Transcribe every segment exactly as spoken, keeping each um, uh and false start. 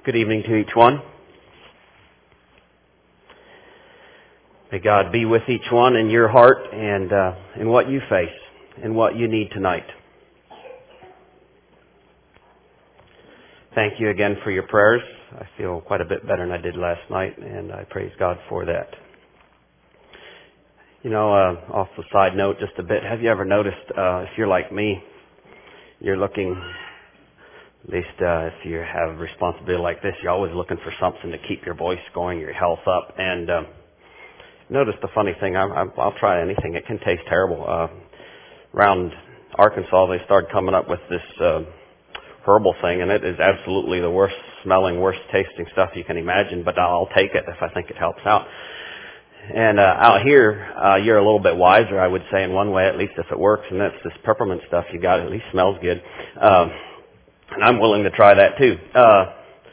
Good evening to each one. May God be with each one in your heart and uh, in what you face and what you need tonight. Thank you again for your prayers. I feel quite a bit better than I did last night, and I praise God for that. You know, uh, off the side note just a bit, have you ever noticed, uh, if you're like me, you're looking... At least uh, if you have a responsibility like this, you're always looking for something to keep your voice going, your health up. And um, notice the funny thing, I, I, I'll try anything. It can taste terrible. Uh, around Arkansas, they started coming up with this uh, herbal thing, and it is absolutely the worst smelling, worst tasting stuff you can imagine, but I'll take it if I think it helps out. And uh, out here, uh, you're a little bit wiser, I would say, in one way, at least if it works, and that's this peppermint stuff you got. It at least smells good. Um, And I'm willing to try that too. Uh,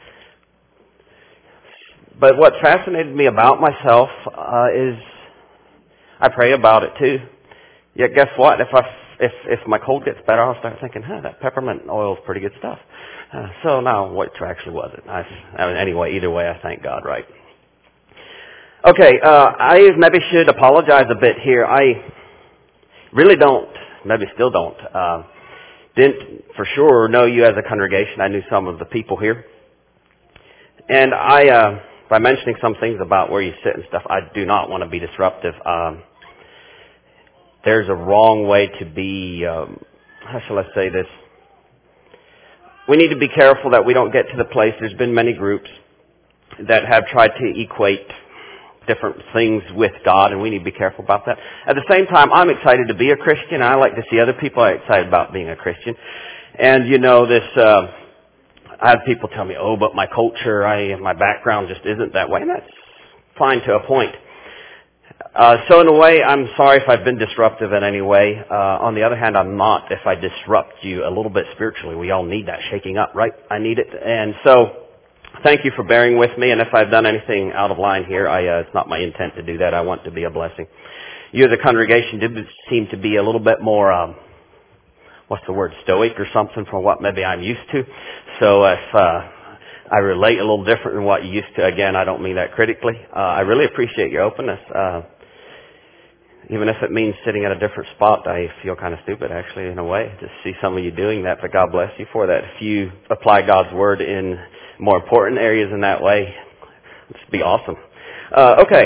but what fascinated me about myself uh, is I pray about it too. Yet guess what? If I if if my cold gets better, I'll start thinking, "Huh, that peppermint oil is pretty good stuff." Uh, so now, what actually was it? I, I mean, anyway, either way, I thank God, right? Okay, uh, I maybe should apologize a bit here. I really don't, maybe still don't. Uh, Didn't for sure know you as a congregation. I knew some of the people here. And I, uh, by mentioning some things about where you sit and stuff, I do not want to be disruptive. Um, there's a wrong way to be, um, how shall I say this? We need to be careful that we don't get to the place. There's been many groups that have tried to equate different things with God, and we need to be careful about that. At the same time, I'm excited to be a Christian. I like to see other people are excited about being a Christian. And you know, this, uh, I have people tell me, oh, but my culture, I, my background just isn't that way. And that's fine to a point. Uh, so in a way, I'm sorry if I've been disruptive in any way. Uh, on the other hand, I'm not if I disrupt you a little bit spiritually. We all need that shaking up, right? I need it. And so, thank you for bearing with me, and if I've done anything out of line here, I, uh, it's not my intent to do that. I want to be a blessing. You as a congregation did seem to be a little bit more, um, what's the word, stoic or something from what maybe I'm used to. So if uh, I relate a little different than what you used to, again, I don't mean that critically. Uh, I really appreciate your openness. Uh, even if it means sitting at a different spot, I feel kind of stupid, actually, in a way, to see some of you doing that, but God bless you for that. If you apply God's Word in more important areas in that way, it'd be awesome. Uh, okay.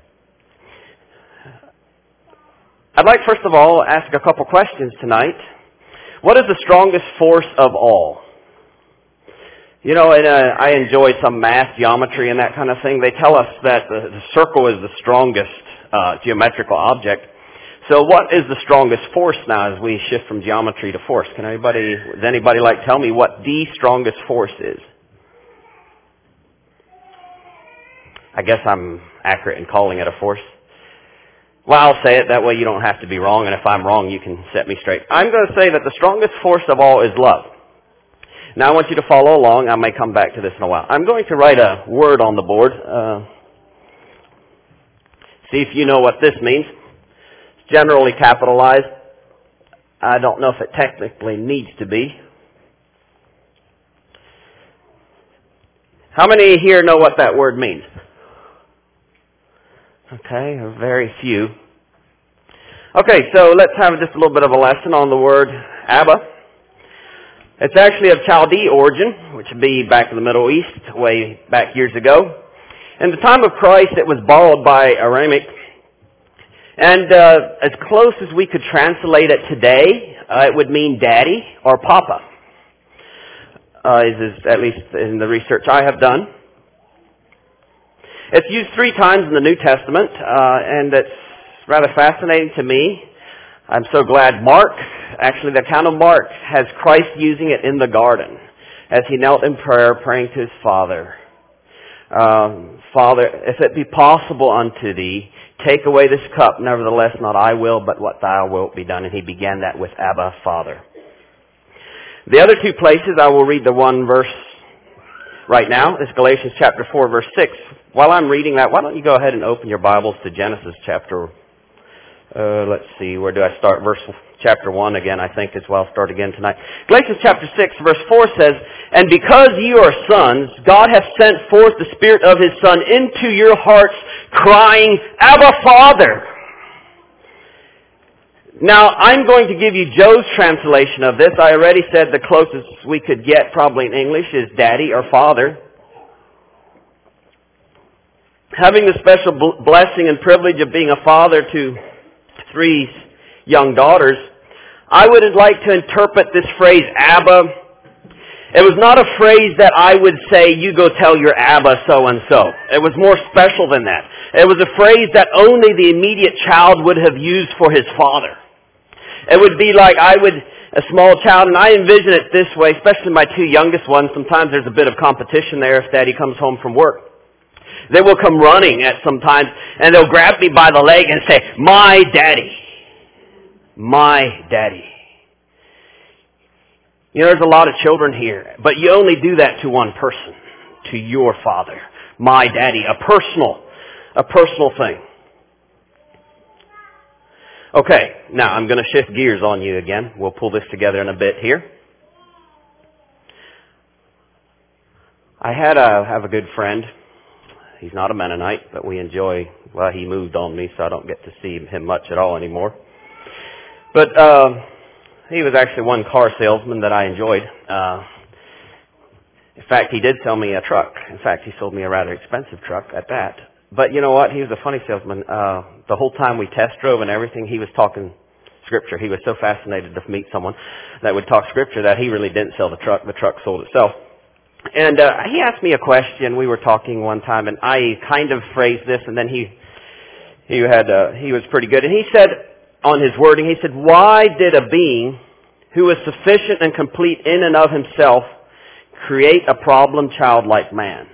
I'd like, first of all, ask a couple questions tonight. What is the strongest force of all? You know, and, uh, I enjoy some math, geometry, and that kind of thing. They tell us that the, the circle is the strongest uh, geometrical object. So what is the strongest force now as we shift from geometry to force? Can anybody, does anybody like tell me what the strongest force is? I guess I'm accurate in calling it a force. Well, I'll say it. That way you don't have to be wrong, and if I'm wrong, you can set me straight. I'm going to say that the strongest force of all is love. Now, I want you to follow along. I may come back to this in a while. I'm going to write a word on the board. Uh, see if you know what this means. It's generally capitalized. I don't know if it technically needs to be. How many here know what that word means? Okay, very few. Okay, so let's have just a little bit of a lesson on the word Abba. It's actually of Chaldee origin, which would be back in the Middle East, way back years ago. In the time of Christ, it was borrowed by Aramaic. And uh, as close as we could translate it today, uh, it would mean daddy or papa. Uh, is, is at least in the research I have done. It's used three times in the New Testament, uh, and it's rather fascinating to me. I'm so glad Mark, actually the account of Mark, has Christ using it in the garden as he knelt in prayer, praying to his Father. Um, Father, if it be possible unto thee, take away this cup, nevertheless not I will, but what thou wilt be done. And he began that with Abba, Father. The other two places, I will read the one verse right now. It's Galatians chapter four, verse six. While I'm reading that, why don't you go ahead and open your Bibles to Genesis chapter, uh, let's see, where do I start? Verse chapter one again, I think, as well. I'll start again tonight. Galatians chapter six, verse four says, "And because you are sons, God hath sent forth the Spirit of His Son into your hearts, crying, Abba, Father." Now, I'm going to give you Joe's translation of this. I already said the closest we could get, probably in English, is Daddy or Father. Having the special blessing and privilege of being a father to three young daughters, I would like to interpret this phrase, Abba. It was not a phrase that I would say, you go tell your Abba so-and-so. It was more special than that. It was a phrase that only the immediate child would have used for his father. It would be like I would, a small child, and I envision it this way, especially my two youngest ones. Sometimes there's a bit of competition there if Daddy comes home from work. They will come running at some times, and they'll grab me by the leg and say, "My daddy. My daddy." You know, there's a lot of children here, but you only do that to one person, to your father. My daddy. A personal, a personal thing. Okay, now I'm going to shift gears on you again. We'll pull this together in a bit here. I had a, have a good friend. He's not a Mennonite, but we enjoy, well, he moved on me, so I don't get to see him much at all anymore. But uh, he was actually one car salesman that I enjoyed. Uh, in fact, he did sell me a truck. In fact, he sold me a rather expensive truck at that. But you know what? He was a funny salesman. Uh, the whole time we test drove and everything, he was talking Scripture. He was so fascinated to meet someone that would talk Scripture that he really didn't sell the truck. The truck sold itself. And uh, he asked me a question. We were talking one time, and I kind of phrased this, and then he he had uh, he was pretty good. And he said, on his wording, he said, "Why did a being who is sufficient and complete in and of himself create a problem child like man?"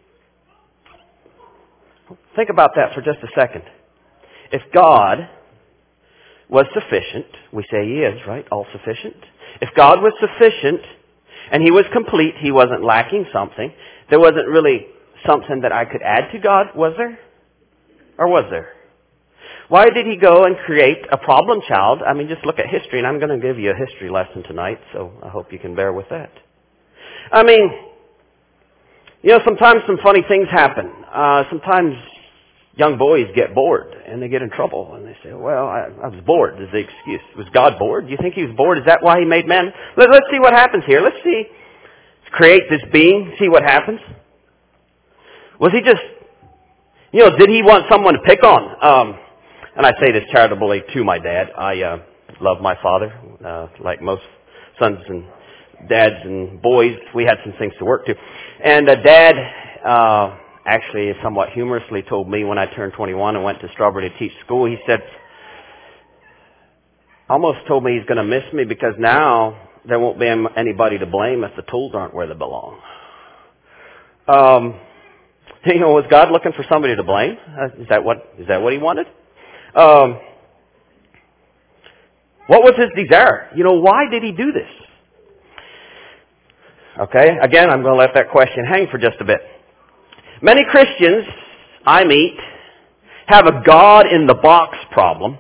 Think about that for just a second. If God was sufficient, we say He is, right? All sufficient. If God was sufficient and He was complete, He wasn't lacking something, there wasn't really something that I could add to God, was there? Or was there? Why did He go and create a problem child? I mean, just look at history, and I'm going to give you a history lesson tonight, so I hope you can bear with that. I mean, you know, sometimes some funny things happen. Uh, sometimes young boys get bored, and they get in trouble, and they say, well, I, I was bored, is the excuse. Was God bored? Do you think He was bored? Is that why He made man? Let, let's see what happens here. Let's see. Let's create this being, see what happens. Was He just, you know, did He want someone to pick on? Um, and I say this charitably to my dad. I uh, love my father, uh, like most sons and dads and boys. We had some things to work to. And uh, Dad... Uh, actually somewhat humorously told me when I turned twenty-one and went to Strawberry to teach school, he said, almost told me he's going to miss me because now there won't be anybody to blame if the tools aren't where they belong. Um, you know, was God looking for somebody to blame? Uh, is that what, is that what He wanted? Um, what was His desire? You know, why did He do this? Okay, again, I'm going to let that question hang for just a bit. Many Christians I meet have a God-in-the-box problem,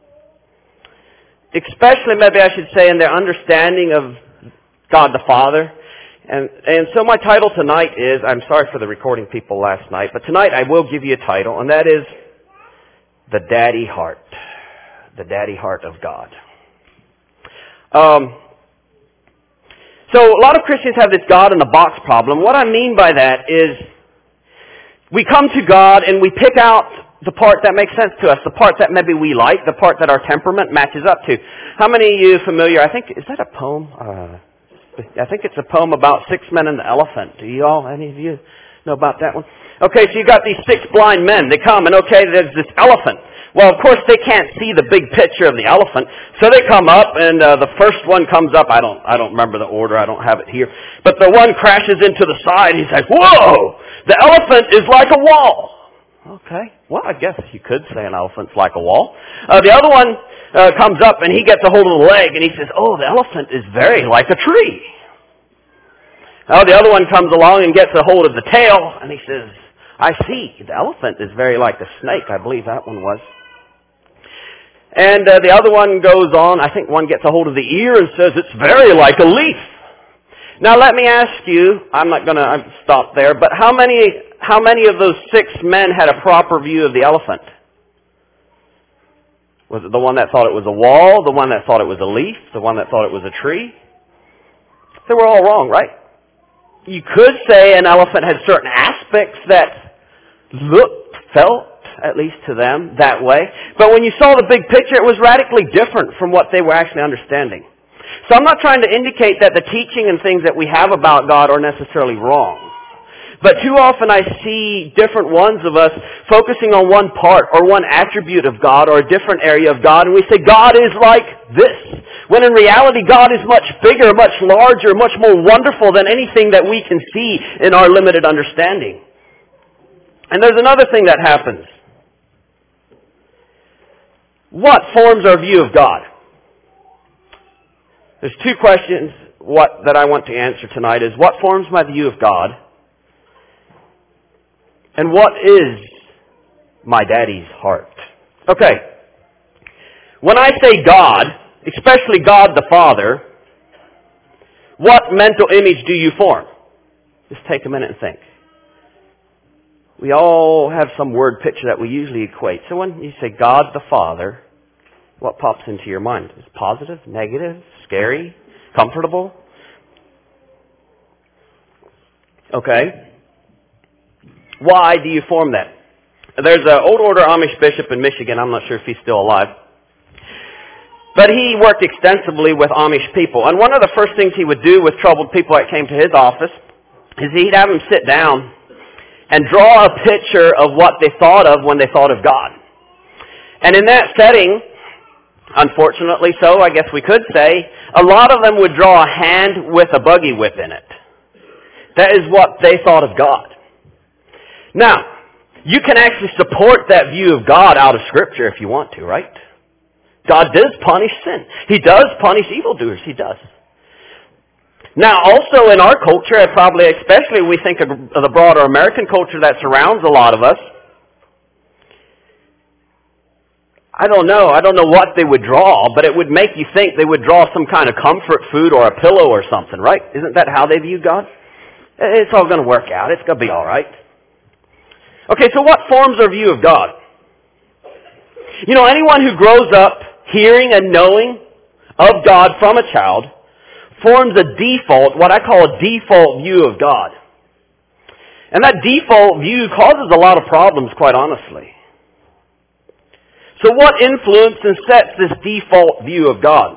especially maybe I should say in their understanding of God the Father. And, and so my title tonight is, I'm sorry for the recording people last night, but tonight I will give you a title, and that is The Daddy Heart. The Daddy Heart of God. Um, so a lot of Christians have this God-in-the-box problem. What I mean by that is, we come to God and we pick out the part that makes sense to us, the part that maybe we like, the part that our temperament matches up to. How many of you are familiar? I think, is that a poem? Uh, I think it's a poem about six men and the elephant. Do you all, any of you know about that one? Okay, so you got these six blind men. They come and okay, there's this elephant. Well, of course, they can't see the big picture of the elephant, so they come up, and uh, the first one comes up. I don't, I don't remember the order. I don't have it here. But the one crashes into the side. He's like, "Whoa! The elephant is like a wall." Okay, well, I guess you could say an elephant's like a wall. Uh, the other one uh, comes up, and he gets a hold of the leg, and he says, "Oh, the elephant is very like a tree." Now, the other one comes along and gets a hold of the tail, and he says, "I see, the elephant is very like a snake." I believe that one was. And uh, the other one goes on, I think one gets a hold of the ear and says, it's very like a leaf. Now let me ask you, I'm not going to stop there, but how many, how many of those six men had a proper view of the elephant? Was it the one that thought it was a wall, the one that thought it was a leaf, the one that thought it was a tree? They were all wrong, right? You could say an elephant had certain aspects that looked, felt, at least to them, that way. But when you saw the big picture, it was radically different from what they were actually understanding. So I'm not trying to indicate that the teaching and things that we have about God are necessarily wrong. But too often I see different ones of us focusing on one part or one attribute of God or a different area of God, and we say God is like this. When in reality God is much bigger, much larger, much more wonderful than anything that we can see in our limited understanding. And there's another thing that happens. What forms our view of God? There's two questions what, that I want to answer tonight is what forms my view of God? And what is my daddy's heart? Okay. When I say God, especially God the Father, what mental image do you form? Just take a minute and think. We all have some word picture that we usually equate. So when you say God the Father, what pops into your mind? Is it positive, negative, scary, comfortable? Okay. Why do you form that? There's an old order Amish bishop in Michigan. I'm not sure if he's still alive. But he worked extensively with Amish people. And one of the first things he would do with troubled people that came to his office is he'd have them sit down and draw a picture of what they thought of when they thought of God. And in that setting, unfortunately so, I guess we could say, a lot of them would draw a hand with a buggy whip in it. That is what they thought of God. Now, you can actually support that view of God out of Scripture if you want to, right? God does punish sin. He does punish evildoers. He does. Now, also in our culture, and probably especially when we think of the broader American culture that surrounds a lot of us, I don't know. I don't know what they would draw, but it would make you think they would draw some kind of comfort food or a pillow or something, right? Isn't that how they view God? It's all going to work out. It's going to be all right. Okay, so what forms our view of God? You know, anyone who grows up hearing and knowing of God from a child forms a default, what I call a default view of God. And that default view causes a lot of problems, quite honestly. So what influences and sets this default view of God?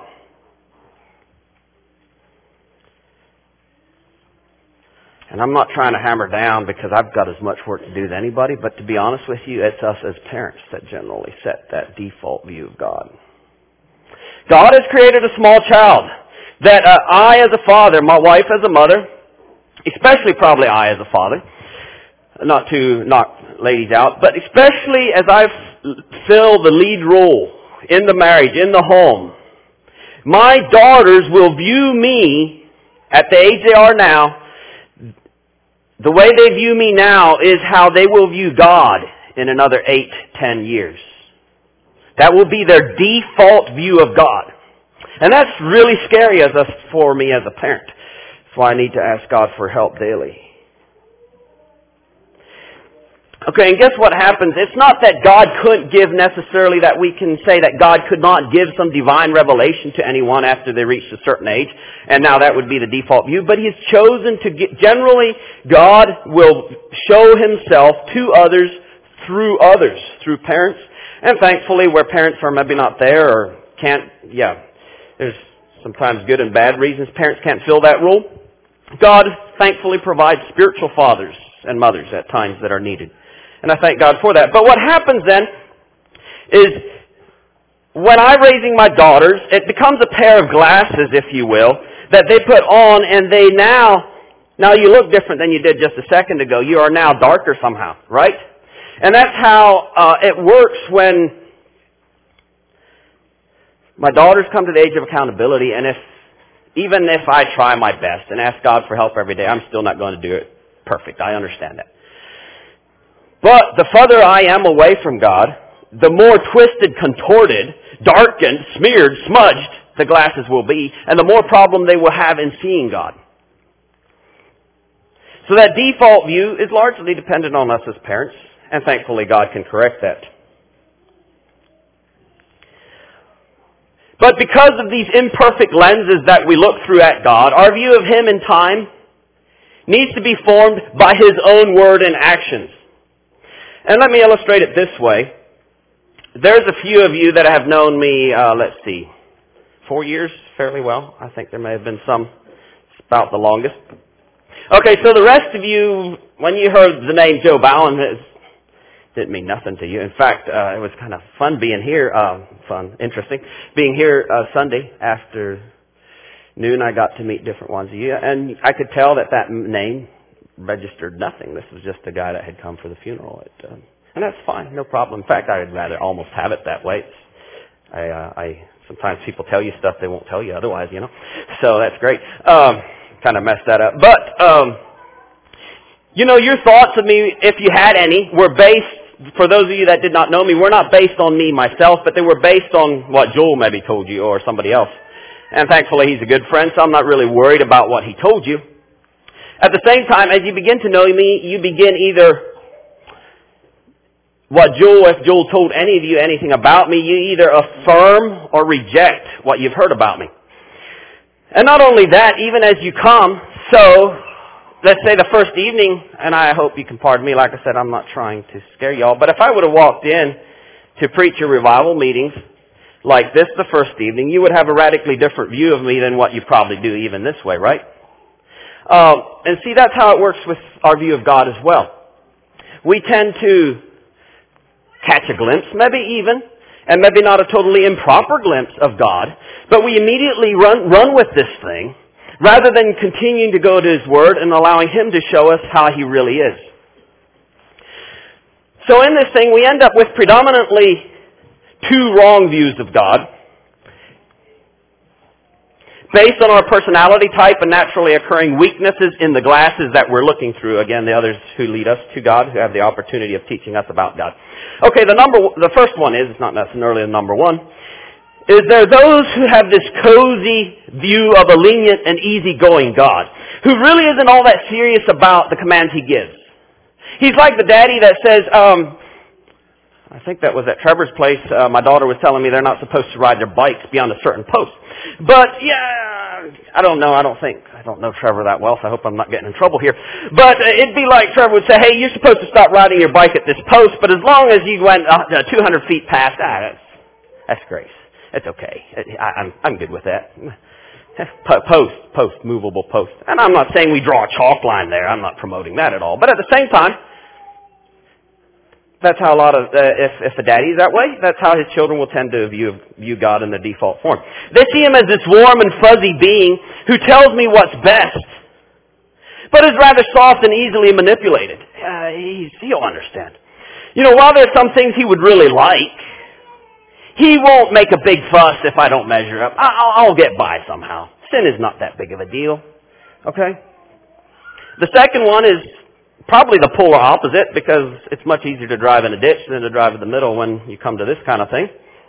And I'm not trying to hammer down because I've got as much work to do as anybody, but to be honest with you, it's us as parents that generally set that default view of God. God has created a small child that uh, I as a father, my wife as a mother, especially probably I as a father, not to knock ladies out, but especially as I fill the lead role in the marriage, in the home, my daughters will view me at the age they are now. The way they view me now is how they will view God in another eight, ten years. That will be their default view of God. And that's really scary as a, for me as a parent. That's why I need to ask God for help daily. Okay, and guess what happens? It's not that God couldn't give necessarily that we can say that God could not give some divine revelation to anyone after they reached a certain age, and now that would be the default view. But He's chosen to get, generally, God will show Himself to others through others, through parents. And thankfully, where parents are maybe not there or can't, yeah, there's sometimes good and bad reasons parents can't fill that role. God thankfully provides spiritual fathers and mothers at times that are needed. And I thank God for that. But what happens then is when I'm raising my daughters, it becomes a pair of glasses, if you will, that they put on, and they now, now you look different than you did just a second ago. You are now darker somehow, right? And that's how uh, it works when my daughters come to the age of accountability, and if even if I try my best and ask God for help every day, I'm still not going to do it perfect. I understand that. But the further I am away from God, the more twisted, contorted, darkened, smeared, smudged the glasses will be, and the more problem they will have in seeing God. So that default view is largely dependent on us as parents, and thankfully God can correct that. But because of these imperfect lenses that we look through at God, our view of Him in time needs to be formed by His own word and actions. And let me illustrate it this way. There's a few of you that have known me, uh, let's see, four years fairly well. I think there may have been some about the longest. Okay, so the rest of you, when you heard the name Joe Bowen, it didn't mean nothing to you. In fact, uh, it was kind of fun being here, uh, fun, interesting, being here uh, Sunday afternoon. I got to meet different ones of you, and I could tell that that name registered nothing. This was just a guy that had come for the funeral. It, uh, and that's fine, no problem. In fact, I'd rather almost have it that way. It's, I, uh, I sometimes people tell you stuff they won't tell you otherwise, you know. So that's great. Um, kind of messed that up. But, um, you know, your thoughts of me, if you had any, were based, for those of you that did not know me, were not based on me myself, but they were based on what Joel maybe told you or somebody else. And thankfully he's a good friend, so I'm not really worried about what he told you. At the same time, as you begin to know me, you begin either what Joel, if Joel told any of you anything about me, you either affirm or reject what you've heard about me. And not only that, even as you come, so let's say the first evening, and I hope you can pardon me, like I said, I'm not trying to scare y'all, but if I would have walked in to preach your revival meetings like this the first evening, you would have a radically different view of me than what you probably do even this way, right? Um, and see, that's how it works with our view of God as well. We tend to catch a glimpse, maybe even, and maybe not a totally improper glimpse of God, but we immediately run, run with this thing rather than continuing to go to His Word and allowing Him to show us how He really is. So in this thing, we end up with predominantly two wrong views of God, based on our personality type and naturally occurring weaknesses in the glasses that we're looking through. Again, the others who lead us to God, who have the opportunity of teaching us about God. Okay, the number, the first one is, it's not necessarily the number one, is there those who have this cozy view of a lenient and easygoing God, who really isn't all that serious about the commands He gives. He's like the daddy that says, um, I think that was at Trevor's place, uh, my daughter was telling me they're not supposed to ride their bikes beyond a certain post. But, yeah, I don't know, I don't think, I don't know Trevor that well, so I hope I'm not getting in trouble here. But uh, it'd be like Trevor would say, hey, you're supposed to stop riding your bike at this post, but as long as you went uh, two hundred feet past, ah, that's, that's grace. It's okay. I, I'm, I'm good with that. Post, post, movable post. And I'm not saying we draw a chalk line there. I'm not promoting that at all. But at the same time, that's how a lot of, uh, if, if a daddy is that way, that's how his children will tend to view, view God in the default form. They see Him as this warm and fuzzy being who tells me what's best, but is rather soft and easily manipulated. Uh, he's, he'll understand. You know, while there's some things He would really like, He won't make a big fuss if I don't measure up. I'll, I'll get by somehow. Sin is not that big of a deal. Okay? The second one is probably the polar opposite, because it's much easier to drive in a ditch than to drive in the middle when you come to this kind of thing.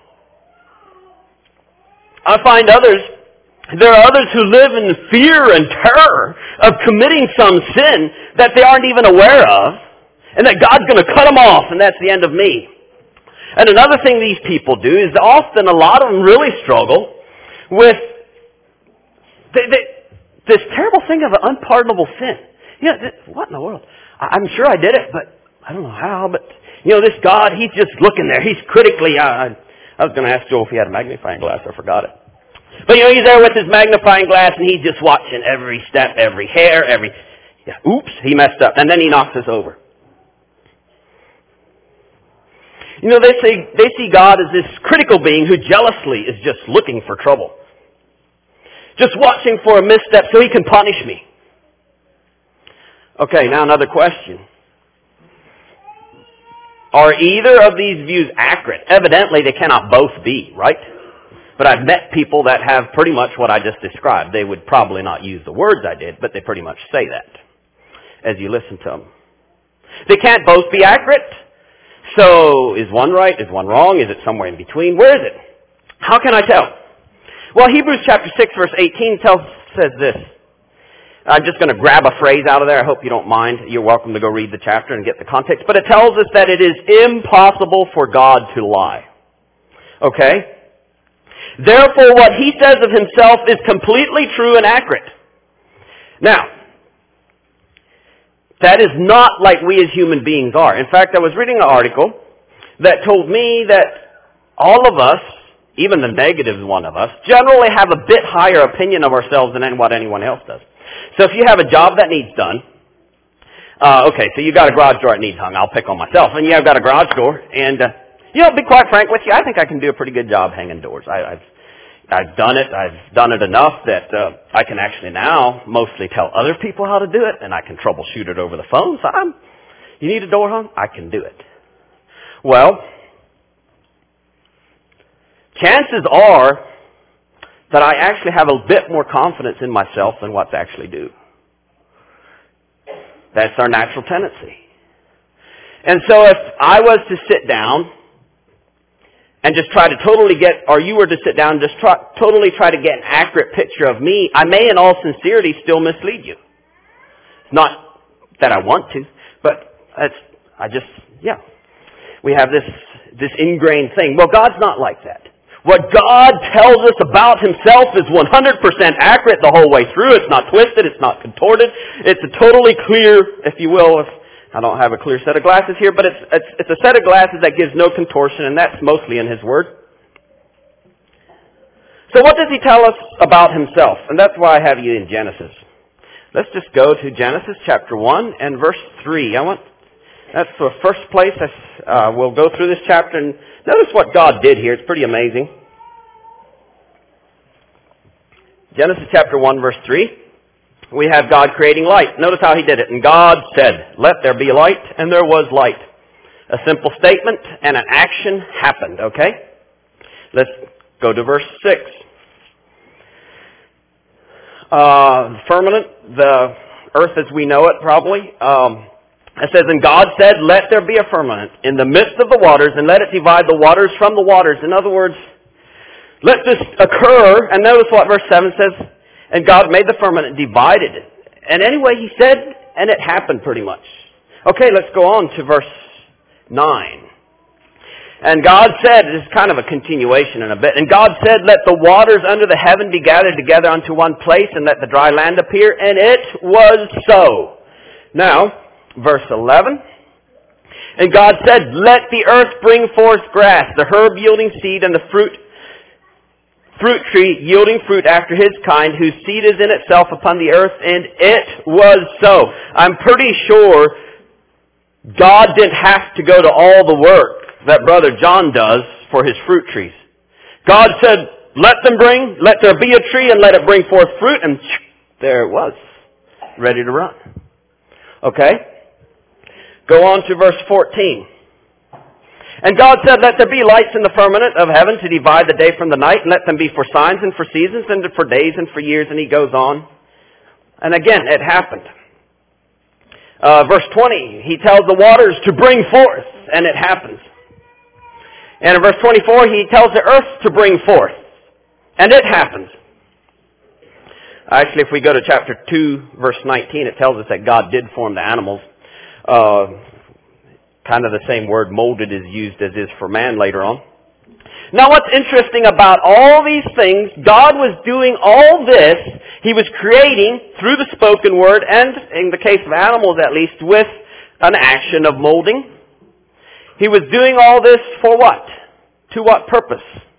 I find others, there are others who live in fear and terror of committing some sin that they aren't even aware of, and that God's going to cut them off, and that's the end of me. And another thing these people do is often a lot of them really struggle with they, they, this terrible thing of an unpardonable sin. You know, what in the world? I'm sure I did it, but I don't know how. But, you know, this God, He's just looking there. He's critically, uh, I was going to ask Joel if he had a magnifying glass. I forgot it. But, you know, He's there with His magnifying glass, and He's just watching every step, every hair, every, yeah, oops, he messed up. And then He knocks us over. You know, they see, they see God as this critical being who jealously is just looking for trouble. Just watching for a misstep so He can punish me. Okay, now another question. Are either of these views accurate? Evidently, they cannot both be, right? But I've met people that have pretty much what I just described. They would probably not use the words I did, but they pretty much say that as you listen to them. They can't both be accurate. So, is one right? Is one wrong? Is it somewhere in between? Where is it? How can I tell? Well, Hebrews chapter six verse eighteen tells, says this. I'm just going to grab a phrase out of there. I hope you don't mind. You're welcome to go read the chapter and get the context. But it tells us that it is impossible for God to lie. Okay? Therefore, what he says of himself is completely true and accurate. Now, that is not like we as human beings are. In fact, I was reading an article that told me that all of us, even the negative one of us, generally have a bit higher opinion of ourselves than what anyone else does. So if you have a job that needs done, uh, okay, so you got a garage door that needs hung. I'll pick on myself. And yeah, I've got a garage door, and uh, you know, to be quite frank with you, I think I can do a pretty good job hanging doors. I, I've I've done it. I've done it enough that uh, I can actually now mostly tell other people how to do it, and I can troubleshoot it over the phone. So I'm, you need a door hung? I can do it. Well, chances are that I actually have a bit more confidence in myself than what's actually due. That's our natural tendency. And so if I was to sit down and just try to totally get, or you were to sit down and just try, totally try to get an accurate picture of me, I may in all sincerity still mislead you. Not that I want to, but it's, I just, yeah. We have this, this ingrained thing. Well, God's not like that. What God tells us about himself is one hundred percent accurate the whole way through. It's not twisted. It's not contorted. It's a totally clear, if you will, if I don't have a clear set of glasses here, but it's, it's, it's a set of glasses that gives no contortion, and that's mostly in his word. So what does he tell us about himself? And that's why I have you in Genesis. Let's just go to Genesis chapter one and verse three. I want, that's the first place I, uh, we'll go through this chapter, and notice what God did here. It's pretty amazing. Genesis chapter one verse three. We have God creating light. Notice how he did it. And God said, let there be light, and there was light. A simple statement and an action happened, okay? Let's go to verse six. Uh, the firmament, the earth as we know it probably. Um, it says, and God said, let there be a firmament in the midst of the waters, and let it divide the waters from the waters. In other words, let this occur. And notice what verse seven says. And God made the firmament, divided it. And anyway, he said, and it happened pretty much. Okay, let's go on to verse nine. And God said, this is kind of a continuation in a bit. And God said, let the waters under the heaven be gathered together unto one place, and let the dry land appear. And it was so. Now, verse eleven. And God said, let the earth bring forth grass, the herb yielding seed, and the fruit fruit tree yielding fruit after his kind, whose seed is in itself upon the earth, and it was so. I'm pretty sure God didn't have to go to all the work that Brother John does for his fruit trees. God said, let them bring, let there be a tree and let it bring forth fruit, and there it was, ready to run. Okay? Go on to verse fourteen. And God said, let there be lights in the firmament of heaven to divide the day from the night, and let them be for signs and for seasons and for days and for years. And he goes on. And again, it happened. Uh, verse twenty, he tells the waters to bring forth, and it happens. And in verse twenty-four, he tells the earth to bring forth, and it happens. Actually, if we go to chapter two, verse nineteen, it tells us that God did form the animals. Uh, Kind of the same word molded is used as is for man later on. Now what's interesting about all these things, God was doing all this, he was creating through the spoken word, and in the case of animals at least, with an action of molding. He was doing all this for what? To what purpose?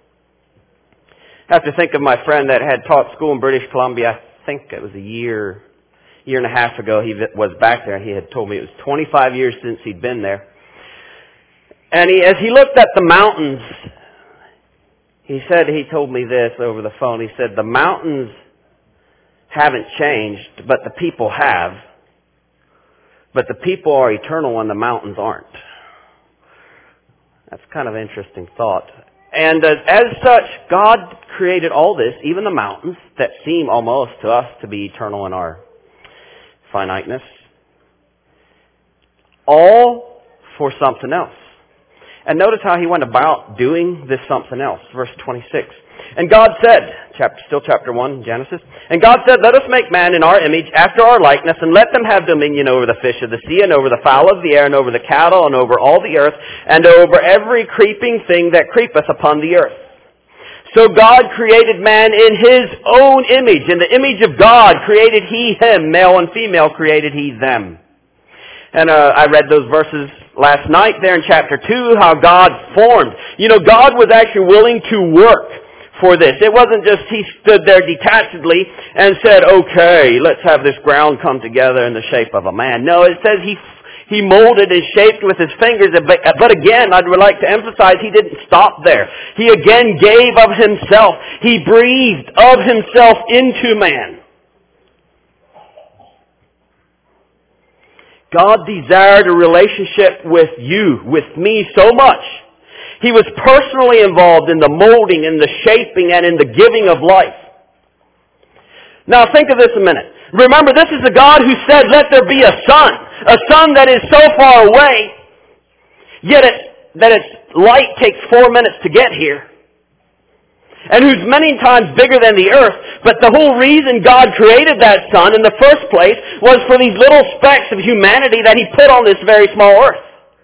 I have to think of my friend that had taught school in British Columbia, I think it was a year, year and a half ago, he was back there. He had told me it was twenty-five years since he'd been there. And he, as he looked at the mountains, he said, he told me this over the phone, he said, the mountains haven't changed, but the people have. But the people are eternal and the mountains aren't. That's kind of an interesting thought. And uh, as such, God created all this, even the mountains, that seem almost to us to be eternal in our finiteness, all for something else. And notice how he went about doing this something else. Verse twenty-six. And God said, chapter, still chapter one, Genesis, and God said, let us make man in our image, after our likeness, and let them have dominion over the fish of the sea, and over the fowl of the air, and over the cattle, and over all the earth, and over every creeping thing that creepeth upon the earth. So God created man in His own image. In the image of God created He him, male and female created He them. And uh, I read those verses last night there in chapter two, how God formed. You know, God was actually willing to work for this. It wasn't just He stood there detachedly and said, okay, let's have this ground come together in the shape of a man. No, it says He He molded and shaped with His fingers. But again, I'd like to emphasize, He didn't stop there. He again gave of Himself. He breathed of Himself into man. God desired a relationship with you, with me so much. He was personally involved in the molding, in the shaping, and in the giving of life. Now think of this a minute. Remember, this is the God who said, let there be a sun. A sun that is so far away, yet it, that its light takes four minutes to get here. And who's many times bigger than the earth. But the whole reason God created that sun in the first place was for these little specks of humanity that He put on this very small earth.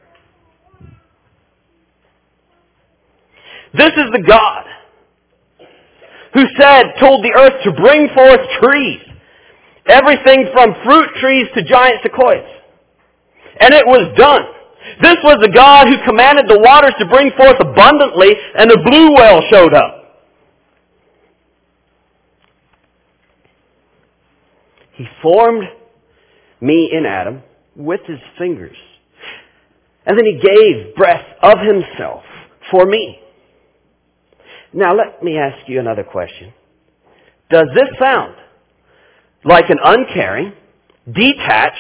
This is the God who said, told the earth to bring forth trees. Everything from fruit trees to giant sequoias. And it was done. This was the God who commanded the waters to bring forth abundantly, and the blue whale showed up. He formed me in Adam with His fingers. And then He gave breath of Himself for me. Now let me ask you another question. Does this sound like an uncaring, detached,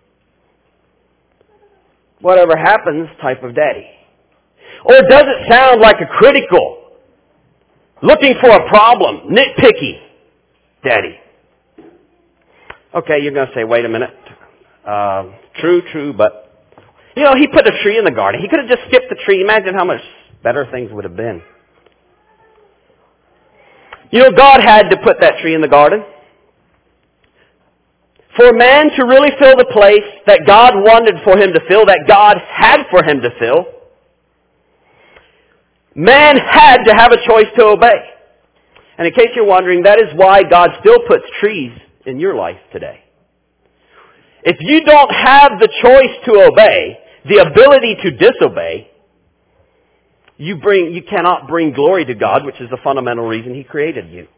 whatever happens type of daddy? Or does it sound like a critical, looking for a problem, nitpicky daddy? Okay, you're going to say, wait a minute. Uh, true, true, but, you know, He put a tree in the garden. He could have just skipped the tree. Imagine how much better things would have been. You know, God had to put that tree in the garden. For man to really fill the place that God wanted for him to fill, that God had for him to fill, man had to have a choice to obey. And in case you're wondering, that is why God still puts trees in your life today. If you don't have the choice to obey, the ability to disobey, you bring you cannot bring glory to God, which is the fundamental reason He created you.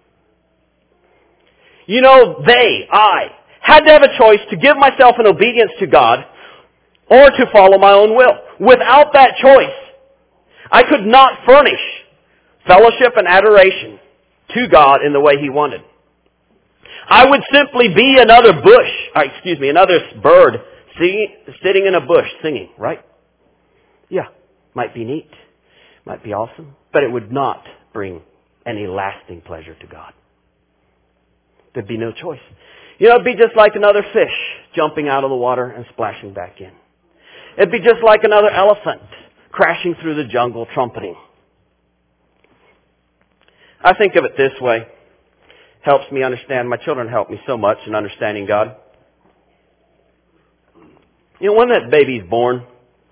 You know, they, I, had to have a choice to give myself in obedience to God or to follow my own will. Without that choice, I could not furnish fellowship and adoration to God in the way He wanted. I would simply be another bush, uh, excuse me, another bird singing, sitting in a bush singing, right? Yeah, might be neat, might be awesome, but it would not bring any lasting pleasure to God. There'd be no choice. You know, it'd be just like another fish jumping out of the water and splashing back in. It'd be just like another elephant crashing through the jungle trumpeting. I think of it this way. Helps me understand. My children help me so much in understanding God. You know, when that baby's born,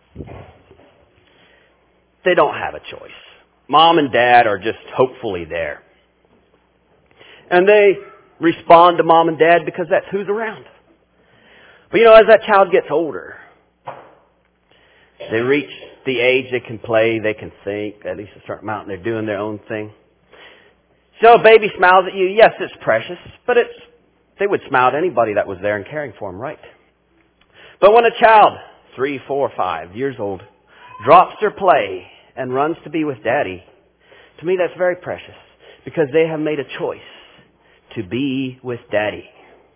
they don't have a choice. Mom and Dad are just hopefully there. And they respond to Mom and Dad because that's who's around. But you know, as that child gets older, they reach the age they can play, they can think, at least a certain amount, and they're doing their own thing. So a baby smiles at you. Yes, it's precious, but it's they would smile at anybody that was there and caring for them, right? But when a child, three, four, five years old, drops their play and runs to be with Daddy, to me that's very precious because they have made a choice to be with Daddy.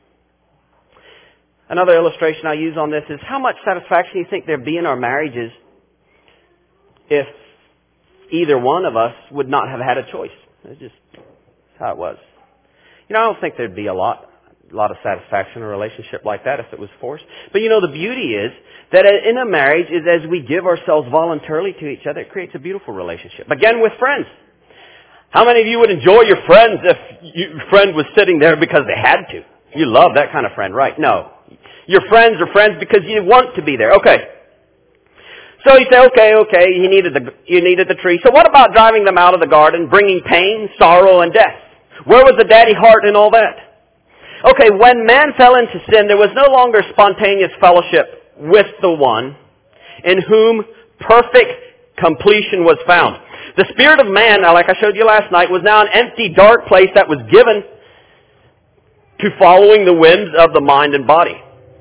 Another illustration I use on this is how much satisfaction you think there'd be in our marriages if either one of us would not have had a choice. It's just how it was. You know, I don't think there'd be a lot, a lot of satisfaction in a relationship like that if it was forced. But you know, the beauty is that in a marriage is as we give ourselves voluntarily to each other, it creates a beautiful relationship. Again, with friends. How many of you would enjoy your friends if your friend was sitting there because they had to? You love that kind of friend, right? No. Your friends are friends because you want to be there. Okay. So you say, okay, okay, you needed the, you needed the tree. So what about driving them out of the garden, bringing pain, sorrow, and death? Where was the daddy heart in all that? Okay, when man fell into sin, there was no longer spontaneous fellowship with the one in whom perfect completion was found. The spirit of man, like I showed you last night, was now an empty, dark place that was given to following the whims of the mind and body.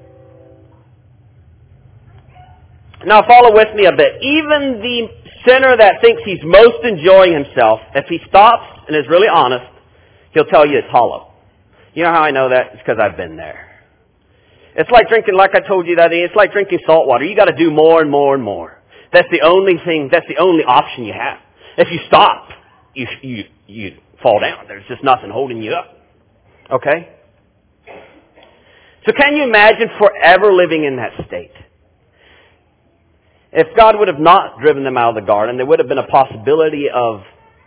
Now follow with me a bit. Even the sinner that thinks he's most enjoying himself, if he stops and is really honest, he'll tell you it's hollow. You know how I know that? It's because I've been there. It's like drinking, like I told you that day, it's like drinking salt water. You got to do more and more and more. That's the only thing, that's the only option you have. If you stop, you, you, you fall down. There's just nothing holding you up. Okay? So can you imagine forever living in that state? If God would have not driven them out of the garden, there would have been a possibility of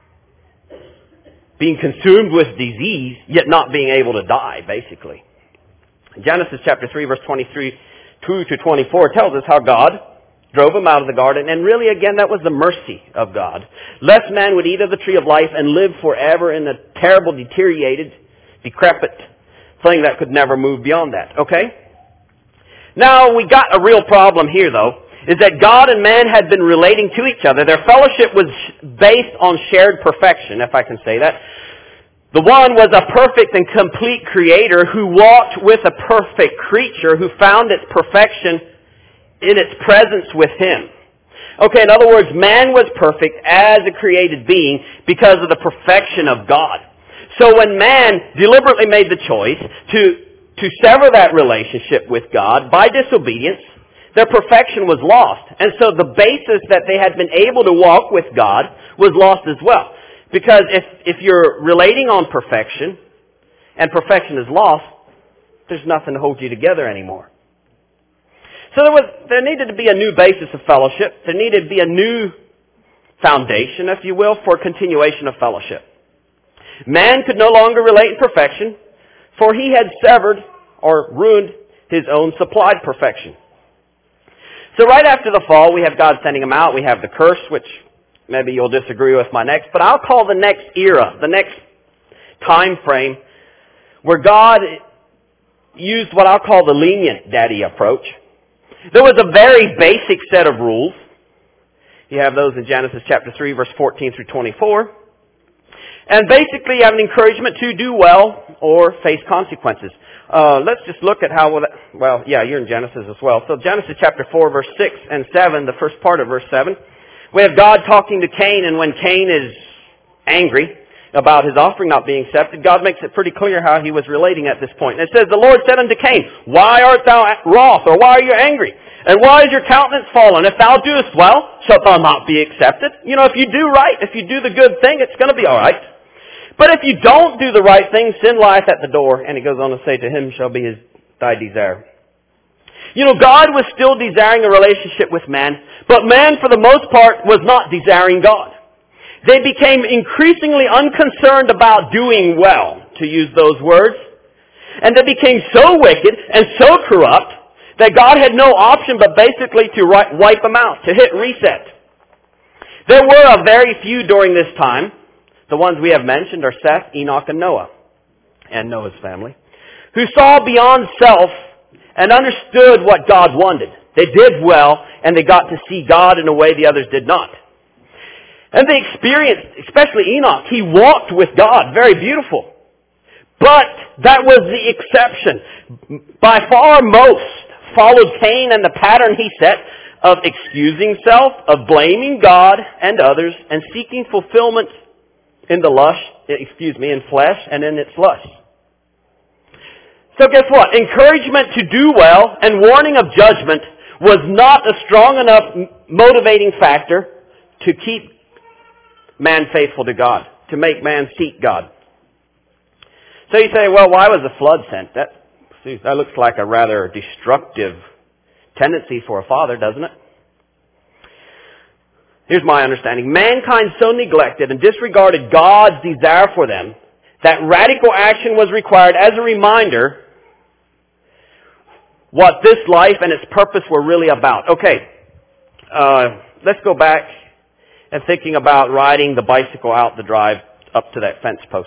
being consumed with disease, yet not being able to die, basically. Genesis chapter three, verse twenty-three, two to twenty-four tells us how God drove them out of the garden, and really, again, that was the mercy of God. Lest man would eat of the tree of life and live forever in a terrible, deteriorated, decrepit thing that could never move beyond that. Okay? Now, we got a real problem here, though, is that God and man had been relating to each other. Their fellowship was based on shared perfection, if I can say that. The one was a perfect and complete creator who walked with a perfect creature who found its perfection in its presence with him. Okay, in other words, man was perfect as a created being because of the perfection of God. So when man deliberately made the choice to, to sever that relationship with God by disobedience, their perfection was lost. And so the basis that they had been able to walk with God was lost as well. Because if, if you're relating on perfection, and perfection is lost, there's nothing to hold you together anymore. So there was, there needed to be a new basis of fellowship. There needed to be a new foundation, if you will, for continuation of fellowship. Man could no longer relate in perfection, for he had severed or ruined his own supplied perfection. So right after the fall, we have God sending them out. We have the curse, which maybe you'll disagree with my next, but I'll call the next era, the next time frame, where God used what I'll call the lenient daddy approach. There was a very basic set of rules. You have those in Genesis chapter three, verse fourteen through twenty-four. And basically you have an encouragement to do well or face consequences. Uh, let's just look at how, well, yeah, you're in Genesis as well. So Genesis chapter four, verse six and seven, the first part of verse seven. We have God talking to Cain, and when Cain is angry about his offering not being accepted, God makes it pretty clear how he was relating at this point. And it says, the Lord said unto Cain, why art thou wroth, or why are you angry? And why is your countenance fallen? If thou doest well, shalt thou not be accepted? You know, if you do right, if you do the good thing, it's going to be all right. But if you don't do the right thing, sin lieth at the door. And he goes on to say, to him shall be his thy desire. You know, God was still desiring a relationship with man, but man, for the most part, was not desiring God. They became increasingly unconcerned about doing well, to use those words. And they became so wicked and so corrupt that God had no option but basically to wipe them out, to hit reset. There were a very few during this time. The ones we have mentioned are Seth, Enoch, and Noah, and Noah's family, who saw beyond self and understood what God wanted. They did well, and they got to see God in a way the others did not. And they experienced, especially Enoch, he walked with God. Very beautiful. But that was the exception. By far most followed Cain and the pattern he set of excusing self, of blaming God and others, and seeking fulfillment in the lust, excuse me, in flesh and in its lust. So guess what? Encouragement to do well and warning of judgment was not a strong enough motivating factor to keep man faithful to God, to make man seek God. So you say, well, why was the flood sent? That, that looks like a rather destructive tendency for a father, doesn't it? Here's my understanding. Mankind so neglected and disregarded God's desire for them that radical action was required as a reminder what this life and its purpose were really about. Okay, uh, let's go back and thinking about riding the bicycle out the drive up to that fence post.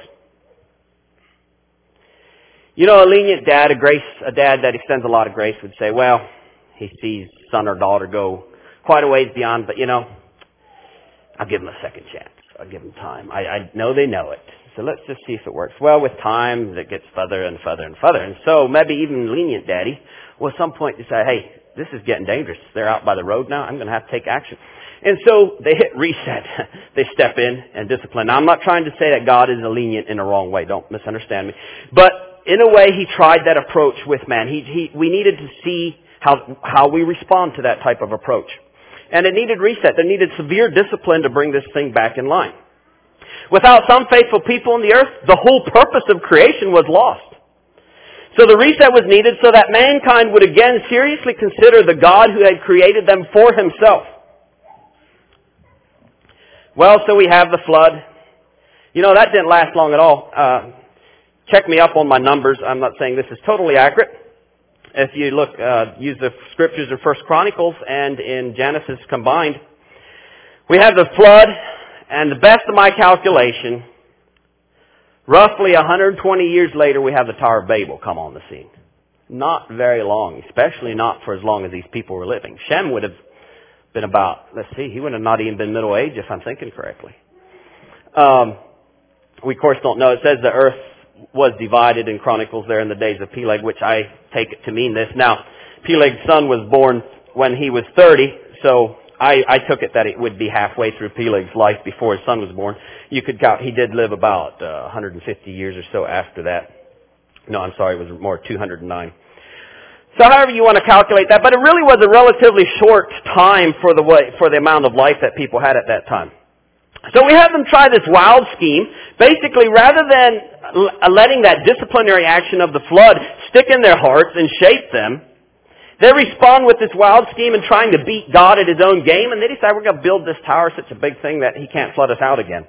You know, a lenient dad, a grace, a dad that extends a lot of grace would say, well, he sees son or daughter go quite a ways beyond, but you know, I'll give them a second chance. I'll give them time. I, I know they know it. So let's just see if it works. Well, with time, it gets further and further and further. And so maybe even lenient daddy will at some point decide, hey, this is getting dangerous. They're out by the road now. I'm going to have to take action. And so they hit reset. They step in and discipline. Now, I'm not trying to say that God is a lenient in a wrong way. Don't misunderstand me. But in a way, He tried that approach with man. He, he, we needed to see how, how we respond to that type of approach. And it needed reset. There needed severe discipline to bring this thing back in line. Without some faithful people on the earth, the whole purpose of creation was lost. So the reset was needed so that mankind would again seriously consider the God who had created them for Himself. Well, so we have the flood. You know, that didn't last long at all. Uh, check me up on my numbers. I'm not saying this is totally accurate. If you look, uh, use the scriptures in First Chronicles and in Genesis combined, we have the flood, and the best of my calculation, roughly one hundred twenty years later, we have the Tower of Babel come on the scene. Not very long, especially not for as long as these people were living. Shem would have been about, let's see, he would have not even been middle age if I'm thinking correctly. Um, we of course don't know. It says the earth was divided in Chronicles there in the days of Peleg, which I take it to mean this. Now, Peleg's son was born when he was thirty, so I, I took it that it would be halfway through Peleg's life before his son was born. You could count, he did live about uh, one hundred fifty years or so after that. No, I'm sorry, it was more two hundred nine. So however you want to calculate that, but it really was a relatively short time for the way, for the amount of life that people had at that time. So we have them try this wild scheme. Basically, rather than letting that disciplinary action of the flood stick in their hearts and shape them, they respond with this wild scheme and trying to beat God at His own game, and they decide we're going to build this tower, such a big thing that He can't flood us out again.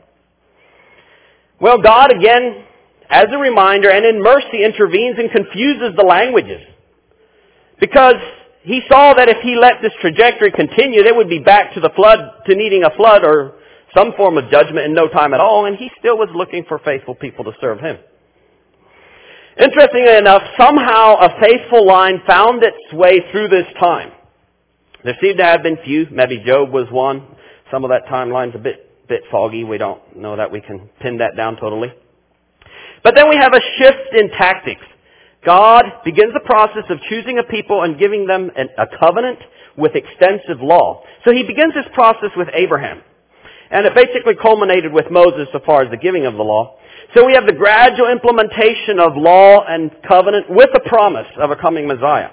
Well, God again, as a reminder and in mercy, intervenes and confuses the languages. Because He saw that if He let this trajectory continue, they would be back to the flood, to needing a flood or some form of judgment in no time at all, and He still was looking for faithful people to serve Him. Interestingly enough, somehow a faithful line found its way through this time. There seemed to have been few. Maybe Job was one. Some of that timeline's a bit, bit foggy. We don't know that we can pin that down totally. But then we have a shift in tactics. God begins the process of choosing a people and giving them an, a covenant with extensive law. So He begins this process with Abraham. And it basically culminated with Moses so far as the giving of the law. So we have the gradual implementation of law and covenant with the promise of a coming Messiah.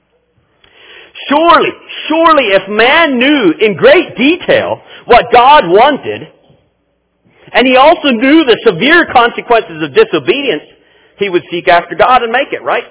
Surely, surely if man knew in great detail what God wanted, and he also knew the severe consequences of disobedience, he would seek after God and make it, right?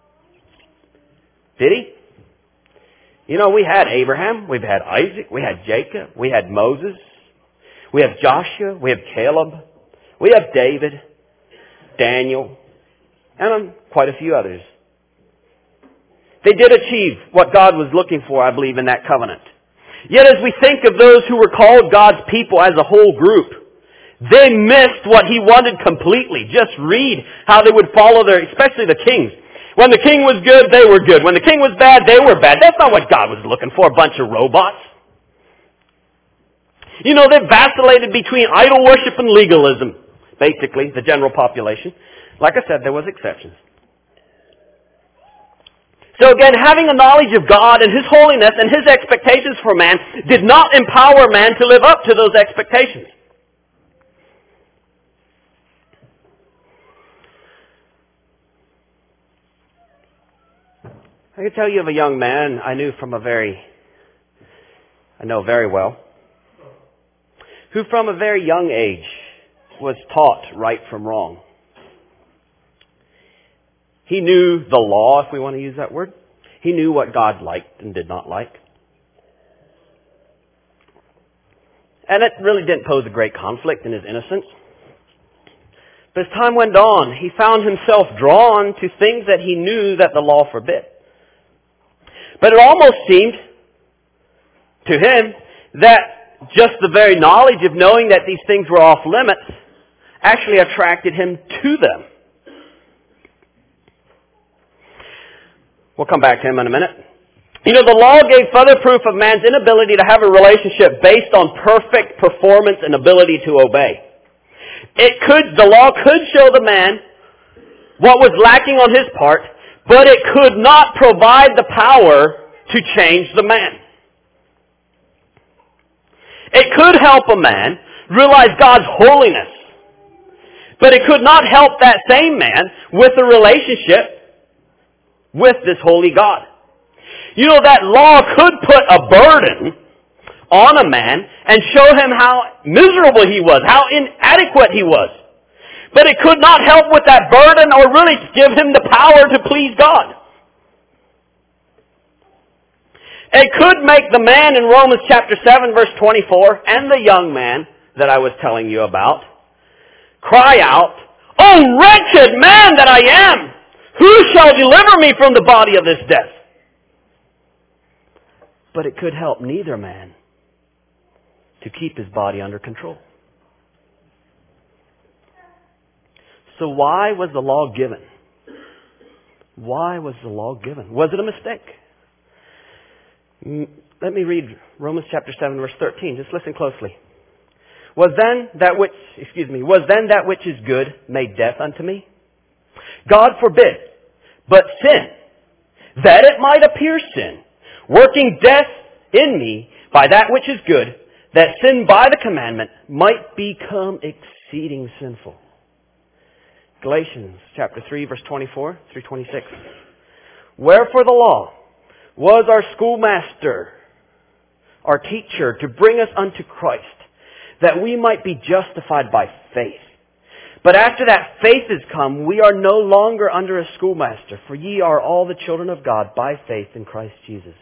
Did he? You know, we had Abraham, we've had Isaac, we had Jacob, we had Moses, we have Joshua, we have Caleb, we have David, Daniel, and um, quite a few others. They did achieve what God was looking for, I believe, in that covenant. Yet as we think of those who were called God's people as a whole group, they missed what He wanted completely. Just read how they would follow their, especially the kings. When the king was good, they were good. When the king was bad, they were bad. That's not what God was looking for, a bunch of robots. You know, they vacillated between idol worship and legalism, basically, the general population. Like I said, there was exceptions. So again, having a knowledge of God and His holiness and His expectations for man did not empower man to live up to those expectations. I can tell you of a young man I knew from a very, I know very well, who from a very young age was taught right from wrong. He knew the law, if we want to use that word. He knew what God liked and did not like. And it really didn't pose a great conflict in his innocence. But as time went on, he found himself drawn to things that he knew that the law forbid. But it almost seemed to him that just the very knowledge of knowing that these things were off limits actually attracted him to them. We'll come back to him in a minute. You know, the law gave further proof of man's inability to have a relationship based on perfect performance and ability to obey. It could, the law could show the man what was lacking on his part, but it could not provide the power to change the man. It could help a man realize God's holiness, but it could not help that same man with a relationship with this holy God. You know, that law could put a burden on a man and show him how miserable he was, how inadequate he was. But it could not help with that burden or really give him the power to please God. It could make the man in Romans chapter seven verse twenty-four and the young man that I was telling you about cry out, "Oh, wretched man that I am! Who shall deliver me from the body of this death?" But it could help neither man to keep his body under control. So why was the law given? Why was the law given? Was it a mistake? Let me read Romans chapter seven verse thirteen. Just listen closely. Was then that which, excuse me, was then that which is good made death unto me? God forbid. But sin, that it might appear sin, working death in me by that which is good, that sin by the commandment might become exceeding sinful. Galatians chapter three verse twenty-four through twenty-six. Wherefore the law was our schoolmaster, our teacher, to bring us unto Christ, that we might be justified by faith. But after that faith is come, we are no longer under a schoolmaster, for ye are all the children of God by faith in Christ Jesus.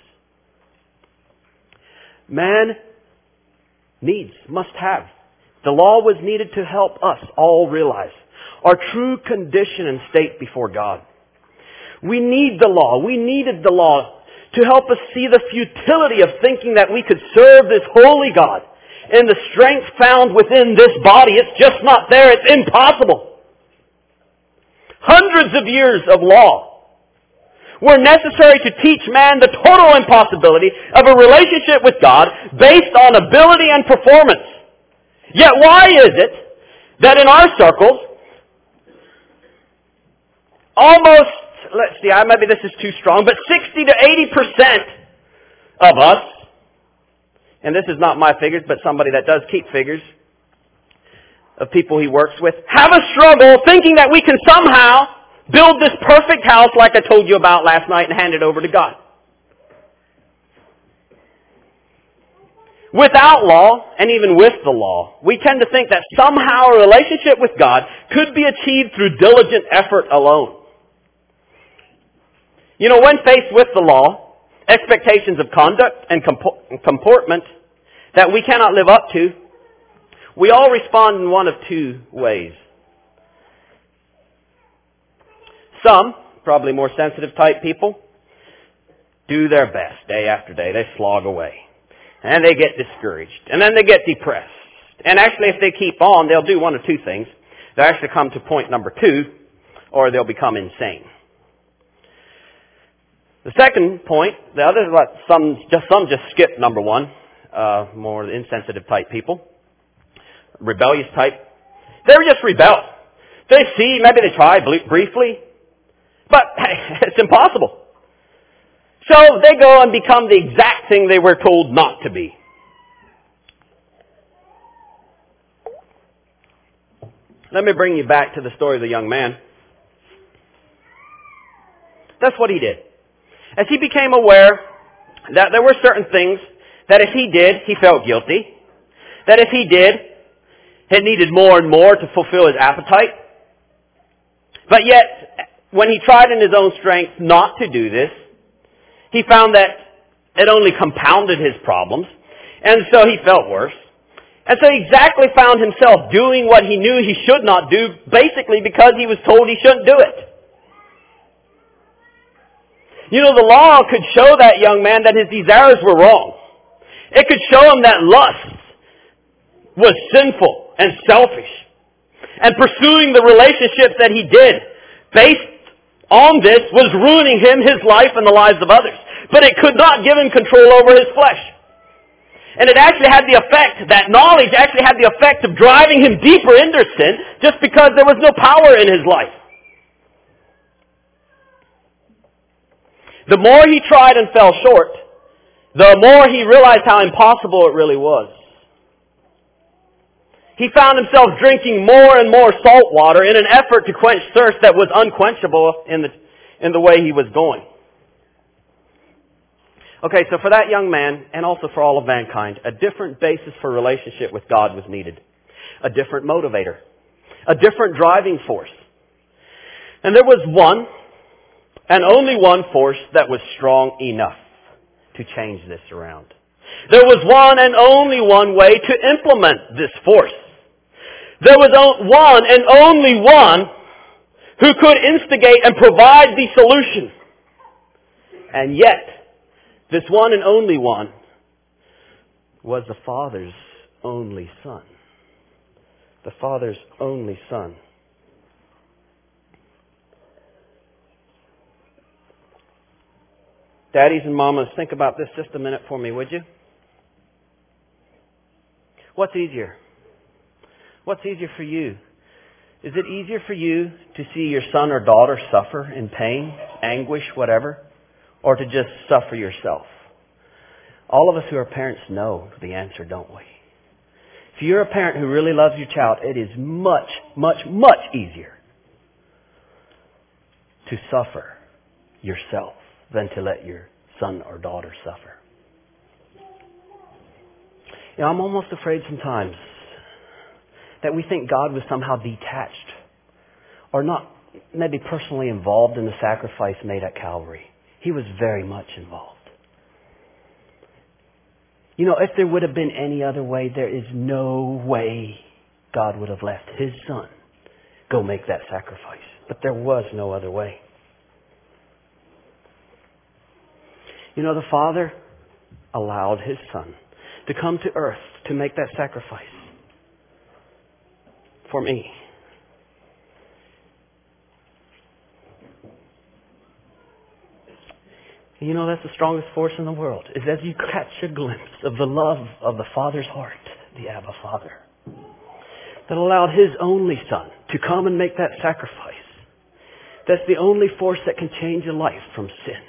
Man needs, must have. The law was needed to help us all realize our true condition and state before God. We need the law. We needed the law to help us see the futility of thinking that we could serve this holy God in the strength found within this body. It's just not there. It's impossible. Hundreds of years of law were necessary to teach man the total impossibility of a relationship with God based on ability and performance. Yet why is it that in our circles, almost, let's see, maybe this is too strong, but sixty to eighty percent of us, and this is not my figures, but somebody that does keep figures of people he works with, have a struggle thinking that we can somehow build this perfect house like I told you about last night and hand it over to God. Without law, and even with the law, we tend to think that somehow a relationship with God could be achieved through diligent effort alone. You know, when faced with the law, expectations of conduct and comportment that we cannot live up to, we all respond in one of two ways. Some, probably more sensitive type people, do their best day after day. They slog away. And they get discouraged. And then they get depressed. And actually, if they keep on, they'll do one of two things. They'll actually come to point number two, or they'll become insane. The second point, the other, some just some just skip number one, uh, more insensitive type people, rebellious type. They just rebel. They see, maybe they try briefly, but it's impossible. So they go and become the exact thing they were told not to be. Let me bring you back to the story of the young man. That's what he did. As he became aware that there were certain things that if he did, he felt guilty. That if he did, it needed more and more to fulfill his appetite. But yet, when he tried in his own strength not to do this, he found that it only compounded his problems, and so he felt worse. And so he exactly found himself doing what he knew he should not do, basically because he was told he shouldn't do it. You know, the law could show that young man that his desires were wrong. It could show him that lust was sinful and selfish. And pursuing the relationships that he did based on this was ruining him, his life, and the lives of others. But it could not give him control over his flesh. And it actually had the effect, that knowledge actually had the effect of driving him deeper into sin just because there was no power in his life. The more he tried and fell short, the more he realized how impossible it really was. He found himself drinking more and more salt water in an effort to quench thirst that was unquenchable in the, in the way he was going. Okay, so for that young man, and also for all of mankind, a different basis for relationship with God was needed. A different motivator. A different driving force. And there was one, and only one force that was strong enough to change this around. There was one and only one way to implement this force. There was one and only one who could instigate and provide the solution. And yet, this one and only one was the Father's only Son. The Father's only Son. Daddies and mamas, think about this just a minute for me, would you? What's easier? What's easier for you? Is it easier for you to see your son or daughter suffer in pain, anguish, whatever, or to just suffer yourself? All of us who are parents know the answer, don't we? If you're a parent who really loves your child, it is much, much, much easier to suffer yourself than to let your son or daughter suffer. You know, I'm almost afraid sometimes that we think God was somehow detached or not maybe personally involved in the sacrifice made at Calvary. He was very much involved. You know, if there would have been any other way, there is no way God would have left His Son go make that sacrifice. But there was no other way. You know, the Father allowed His Son to come to earth to make that sacrifice for me. You know, that's the strongest force in the world, is as you catch a glimpse of the love of the Father's heart, the Abba Father, that allowed His only Son to come and make that sacrifice. That's the only force that can change a life from sin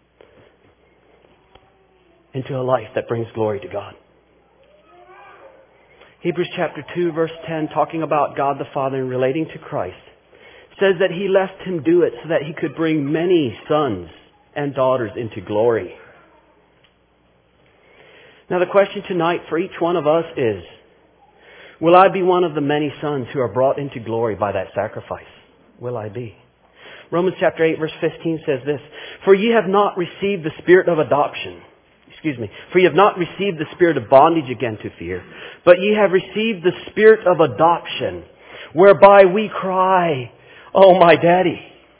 into a life that brings glory to God. Hebrews chapter two, verse ten, talking about God the Father and relating to Christ, says that He left Him do it so that He could bring many sons and daughters into glory. Now the question tonight for each one of us is, will I be one of the many sons who are brought into glory by that sacrifice? Will I be? Romans chapter eight, verse fifteen says this, For ye have not received the spirit of adoption. Excuse me. For ye have not received the spirit of bondage again to fear, but ye have received the spirit of adoption, whereby we cry, Oh, my daddy.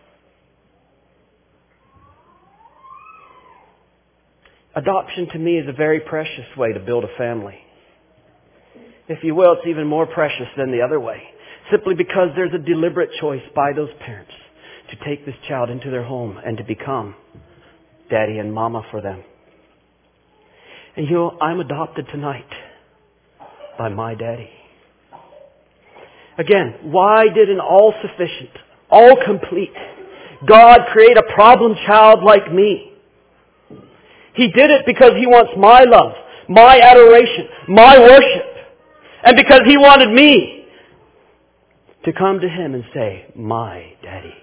Adoption to me is a very precious way to build a family. If you will, it's even more precious than the other way. Simply because there's a deliberate choice by those parents to take this child into their home and to become daddy and mama for them. And you know, I'm adopted tonight by my daddy. Again, why did an all-sufficient, all-complete God create a problem child like me? He did it because He wants my love, my adoration, my worship. And because He wanted me to come to Him and say, my daddy.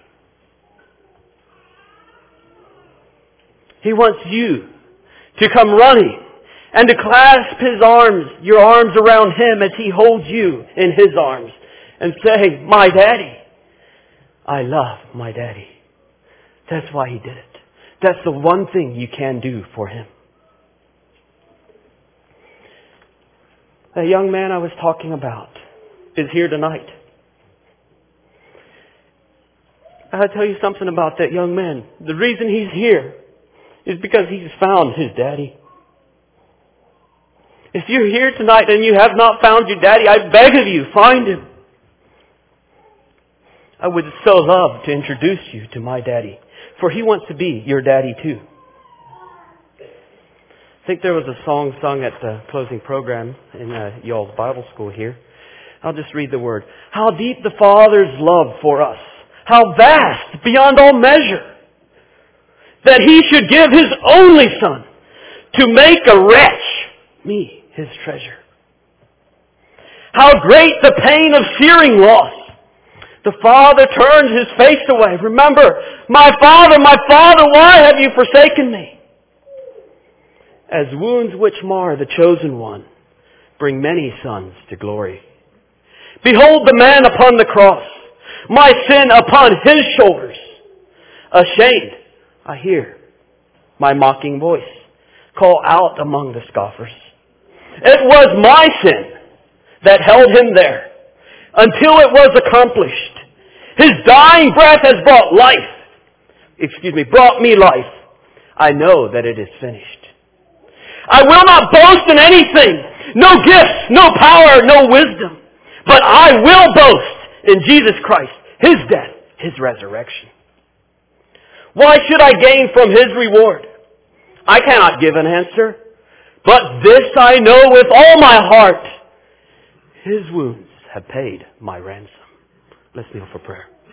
He wants you to come running and to clasp His arms, your arms around Him as He holds you in His arms and say, my daddy. I love my daddy. That's why He did it. That's the one thing you can do for Him. That young man I was talking about is here tonight. I'll tell you something about that young man. The reason he's here is because he's found his daddy. If you're here tonight and you have not found your daddy, I beg of you, find him. I would so love to introduce you to my daddy, for he wants to be your daddy too. I think there was a song sung at the closing program in uh, y'all's Bible school here. I'll just read the word. How deep the Father's love for us. How vast beyond all measure. That He should give His only Son to make a wretch, me, His treasure. How great the pain of searing loss. The Father turned His face away. Remember, my Father, my Father, why have you forsaken me? As wounds which mar the chosen one bring many sons to glory. Behold the man upon the cross, my sin upon His shoulders. Ashamed, I hear my mocking voice call out among the scoffers. It was my sin that held Him there until it was accomplished. His dying breath has brought life. Excuse me, brought me life. I know that it is finished. I will not boast in anything. No gifts, no power, no wisdom. But I will boast in Jesus Christ, His death, His resurrection. Why should I gain from His reward? I cannot give an answer. But this I know with all my heart. His wounds have paid my ransom. Let's kneel for prayer.